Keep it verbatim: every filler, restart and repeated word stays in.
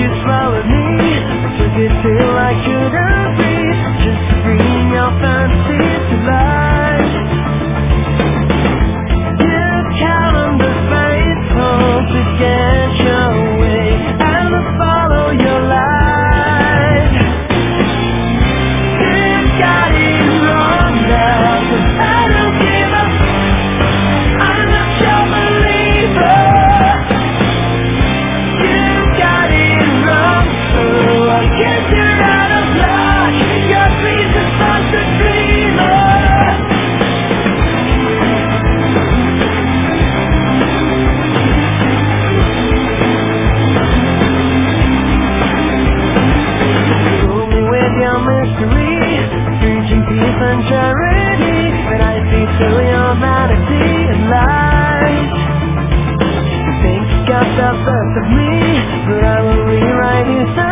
you swallowed me. Took it till I couldn't breathe, just to bring your fantasies to life. You count on the faithful to get your way and to follow your light. You got it wrong now, but I don't give up. I'm not your believer. You got it wrong, so I guess you're out of luck. Your reason's not the dreamer. Fool me with your mystery, preaching peace and charity, but I see through your vanity and lies. You think you got the best of me, but I will rewrite you.